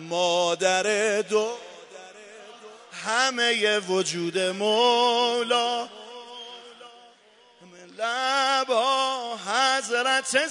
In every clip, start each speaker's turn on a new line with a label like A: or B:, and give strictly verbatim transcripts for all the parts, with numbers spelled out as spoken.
A: مادر دو همه وجود مولا، لبا حضرت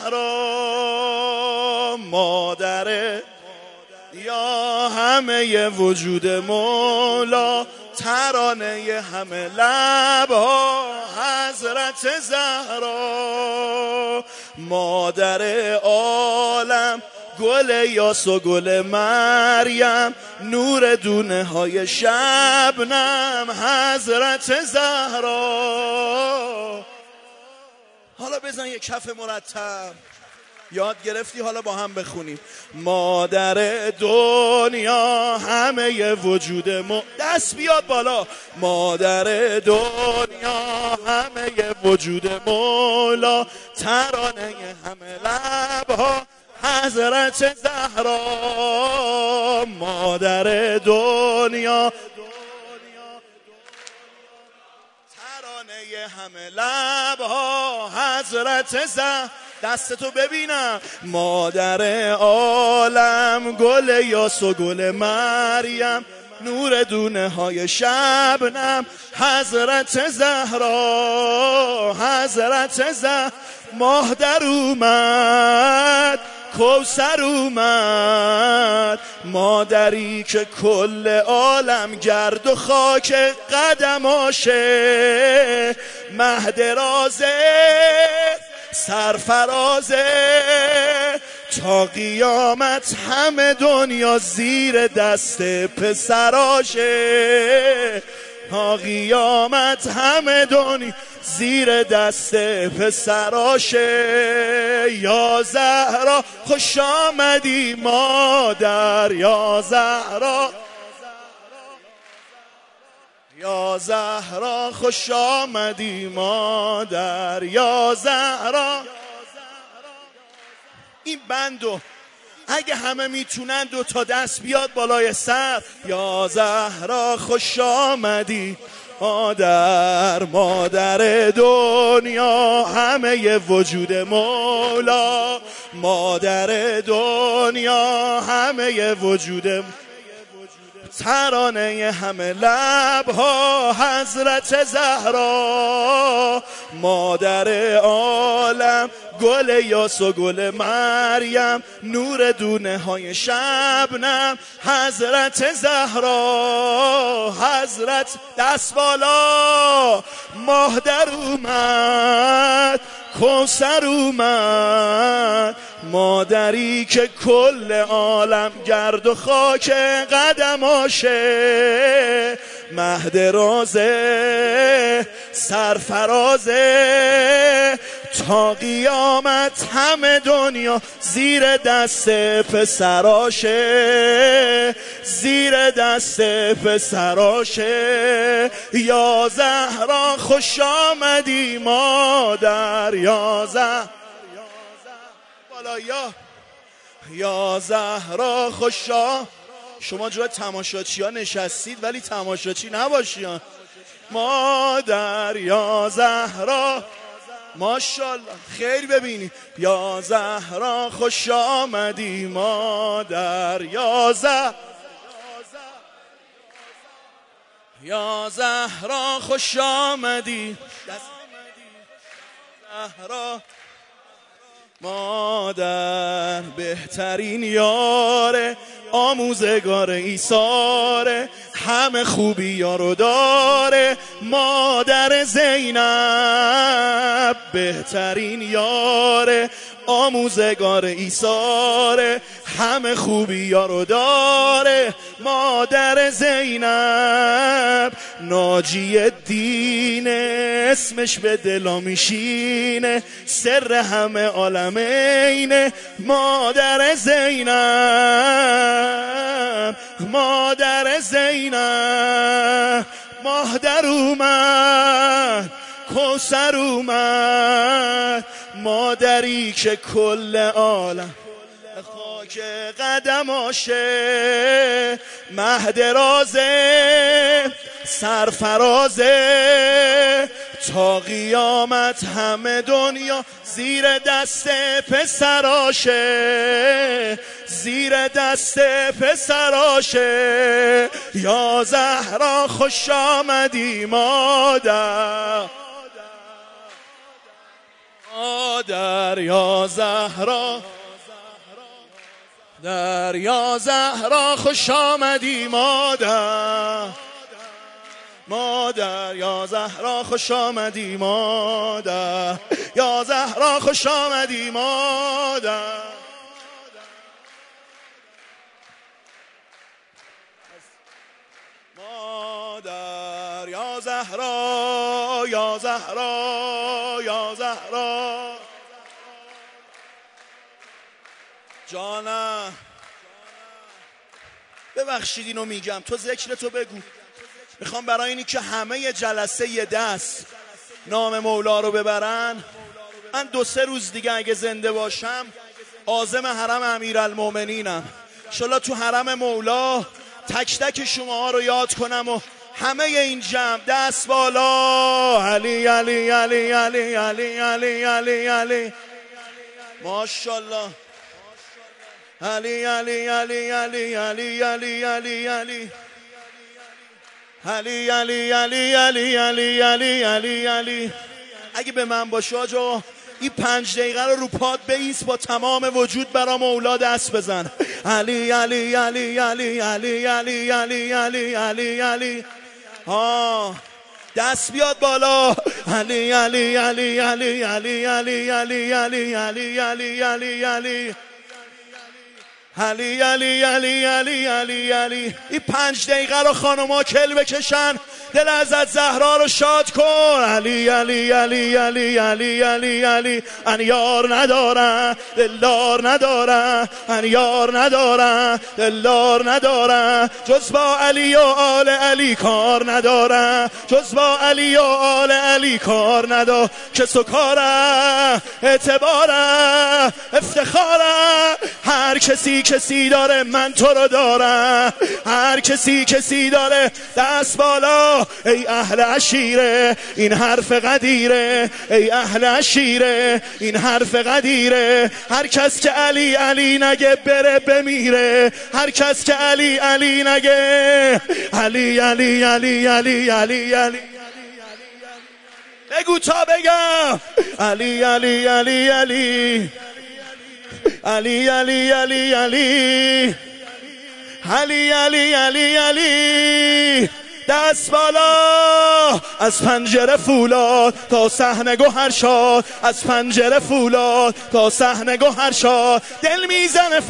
A: زهرا. مادر یا همه وجود مولا، ترانه همه لبا حضرت زهرا. مادر عالم گل یاس و گل مریم، نور دونه های شبنم حضرت زهرا. حالا بزن یک کف مرتب، یاد گرفتی؟ حالا با هم بخونیم. مادر دنیا همه وجود ما، دست بیاد بالا. مادر دنیا همه وجود مولا، ترانه همه لبها حضرت زهرا. مادر دنیا ترانه همه لبها حضرت زهرا. دستتو ببینم. مادر عالم گل یاس و گل مریم، نور دونه های شبنم حضرت زهرا. حضرت زهرا. ماه در اومد، کوثر اومد، مادری که کل عالم گرد و خاک قدماشه. مهد رازه سرفرازه، تا قیامت همه دنیا زیر دست پسراشه. تا قیامت همه دنیا زیر دست پسراشه. یا زهرا خوش آمدی مادر، یا زهرا، یا زهرا خوش آمدی مادر، یا زهرا. این بندو اگه همه میتونن دو تا دست بیاد بالای سر. یا زهرا خوش آمدی مادر، مادر دنیا همه وجود مولا، مادر دنیا همه وجود، ترانه همه لبها حضرت زهرا. مادر عالم گل یاس و گل مریم، نور دونه های شبنم حضرت زهرا. حضرت دست بالا. ماه در اومد، کوثر اومد، مادری که کل عالم گرد و خاک قدماشه. مهد رازه سرفرازه، تا قیامت همه دنیا زیر دست پسراشه. زیر دست پسراشه. یا زهرا خوش آمدی مادر، یا زهرا بالا. یا یا زهرا خوش آمدی. شما جای تماشاچی ها نشستید ولی تماشاچی نباشی. مادر یا زهرا ماشاءالله خیر ببینی. یا زهرا خوش آمدی مادر، یا زهرا، یا زهرا خوش آمدی زهرا. مادر بهترین یاره، آموزگار ایثاره، همه خوبی یارو داره. مادر زینب بهترین یاره، آموزگار ایثاره، همه خوبی یارو داره. مادر زینب ناجی دین، اسمش به دلا میشینه، سر همه عالمینه. مادر زینب، مادر زینب، ماه در اومد، کوثر اومد، مادری که کل عالم خاک قدماشه. مهد رازه سرفرازه، تا قیامت همه دنیا زیر دست پسراشه. زیر دست پسراشه. یا زهرا خوش آمدی مادر، مادر یا زهرا، در یا زهرا خوش آمدی مادر، مادر یا زهرا خوش آمدی مادر، یا زهرا خوش آمدی مادر. مادر یا زهرا، یا زهرا، یا زهرا جانم. ببخشید اینو میگم، تو ذکرتو بگو. میخوام برای اینی که همه جلسه یه دست نام مولا رو ببرن، من دو سه روز دیگه اگه زنده باشم عازم حرم امیرالمومنینم. انشالله تو حرم مولا تک تک شماها رو یاد کنم و همه این جمع دست بالا. علی علی علی علی علی علی علی علی ماشاءالله. علی علی علی علی علی علی علی علی علی علی علی علی علی علی علی علی. اگه به من باشه آجا این پنج دقیقه رو رو پاد بیست با تمام وجود برا مولا دست بزن. علی علی علی علی علی علی علی علی علی علی ها دست بیاد بالا. علی علی علی علی علی علی علی علی علی علی علی علی علی علی علی علی علی علی. این پنج دقیقه رو خانوما کل بکشن، دل ازت زهرا رو شاد کن. علی علی علی علی علی علی علی انیار ندارن دلدار ندارن، انیار ندارن دلدار ندارن، جز با علی و آل علی کار ندارن، جز با علی و آل علی کار ندارن. که سکاره اعتباره افتخاره، هر کسی کسی داره من تو رو دارم، هر کسی کسی داره دست بالا. ای اهل عشیره این حرف قدیره، ای اهل عشیره این حرف قدیره. هر کس که علی علی نگه بره بمیره، هر کس که علی علی نگه. علی علی علی علی علی علی بگو تا بگم. علی علی علی علی علی علی علی علی علی علی علی علی دست بالا. از پنجره فولاد تا صحنه گوهر شاد، از پنجره فولاد تا صحنه گوهر شاد. دل میزنه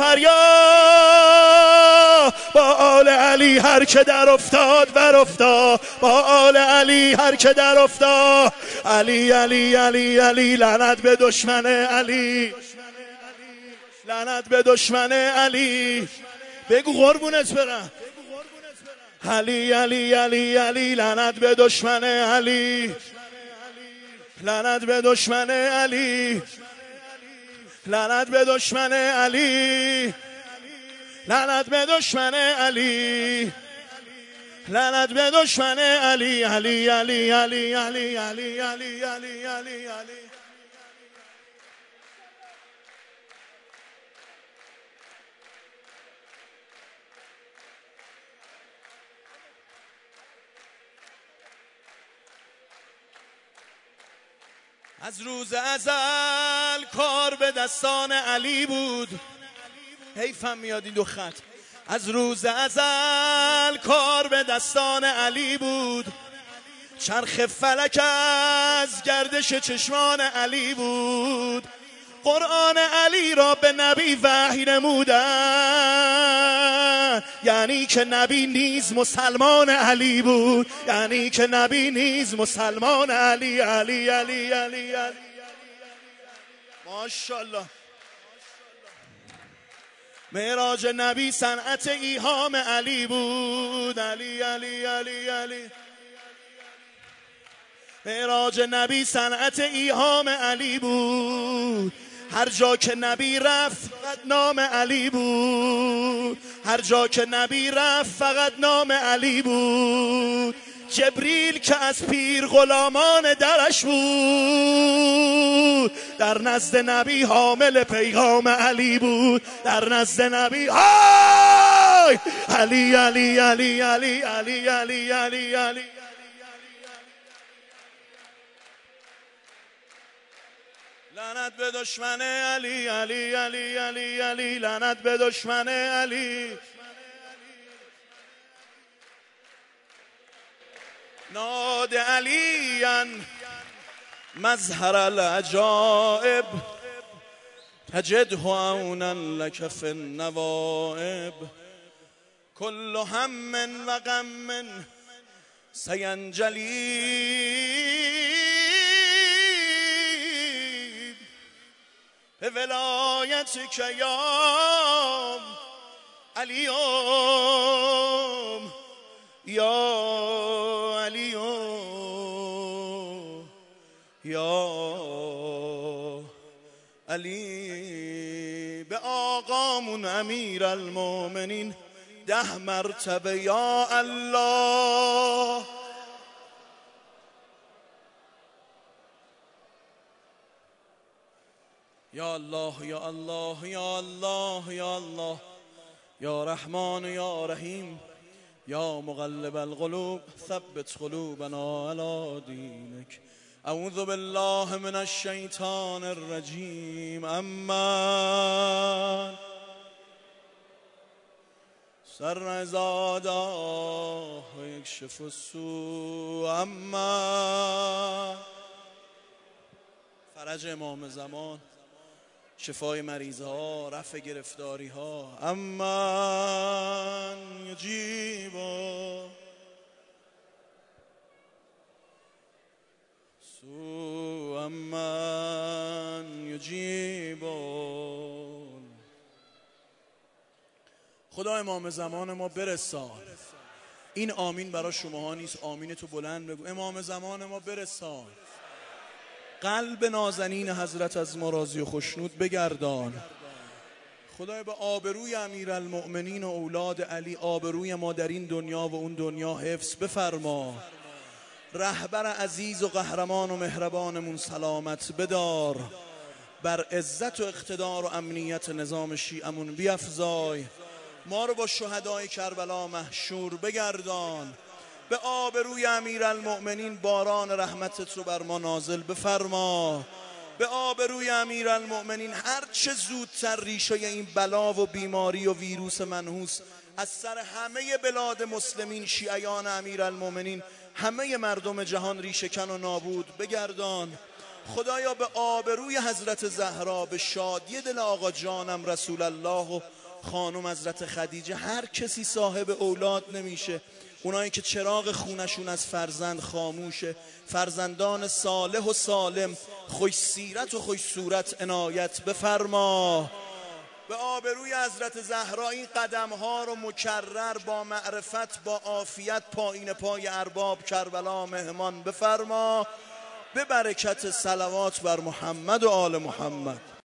A: فریاد با آل علی هر که در افتاد بر افتاد، با آل علی هر که در افتاد. علی علی علی علی لعنت به دشمن علی، لعنت به دشمن علی. بگو قربونت برم. علی علی علی علی لعنت به دشمن علی، لعنت به دشمن علی، لعنت به دشمن علی، لعنت به دشمن علی، لعنت به دشمن علی. علی علی علی علی علی علی علی علی علی از روز ازل کار به دستان علی بود. حیفم میاد این دو خط. از روز ازل کار به دستان علی بود، چرخ فلک از گردش چشمان علی بود. قرآن علی را به نبی وحی نمودن، یعنی که نبی نیز مسلمان علی بود، یعنی که نبی نیز مسلمان علی. علی علی علی علی ماشاءالله. معراج نبی صنعت ایهام علی بود. علی علی علی علی معراج نبی صنعت ایهام علی بود. هر جا که نبی رفت فقط نام علی بود، هر جا که نبی رفت فقط نام علی بود. جبریل که از پیر غلامان درش بود، در نزد نبی حامل پیغام علی بود، در نزد نبی های علی علی علی علی علی علی علی علی. لعنت به دشمن علی علی علی علی علی، لعنت به دشمن علی. ناد علیاً مظهر العجائب، تجده عونا لک فی النوائب. کل هم و غم سینجلی به ولایتک یا علیوم یا علیوم یا علی. به آقامون امیر المؤمنین ده مرتبه یا الله. یا الله یا الله یا الله یا الله یا رحمان یا رحیم یا مقلب القلوب ثبت قلوبنا علی دینک. اعوذ بالله من الشیطان الرجیم. اما سر زادا و یکشف السوء. اما فرج امام زمان، شفای مریض ها، رفع گرفتاری ها. اما یجیب سو. اما یجیب. خدا امام زمان ما برسان. این آمین برای شماها نیست، آمین تو بلند بگو. امام زمان ما برسان. قلب نازنین حضرت از ما راضی و خوشنود بگردان. خدای به آبروی امیرالمؤمنین و اولاد علی، آبروی ما در این دنیا و اون دنیا حفظ بفرما. رهبر عزیز و قهرمان و مهربانمون سلامت بدار. بر عزت و اقتدار و امنیت نظام شیعمون بیفزای. ما رو با شهدای کربلا محشور بگردان. به آبروی امیرالمؤمنین باران رحمتت رو بر ما نازل بفرما. به آبروی امیرالمؤمنین هر چه زودتر ریشه این بلا و بیماری و ویروس منحوس از سر همه بلاد مسلمین، شیعیان امیرالمؤمنین، همه مردم جهان ریشه کن و نابود بگردان. خدایا به آبروی حضرت زهرا، به شادی دل آقا جانم رسول الله و خانم حضرت خدیجه، هر کسی صاحب اولاد نمیشه، اونایی که چراغ خونشون از فرزند خاموشه، فرزندان صالح و سالم، خوش سیرت و خوش صورت عنایت بفرما. به آبروی حضرت زهرا این قدم ها رو مکرر با معرفت، با عافیت پایین پای ارباب کربلا مهمان بفرما. به برکت صلوات بر محمد و آل محمد.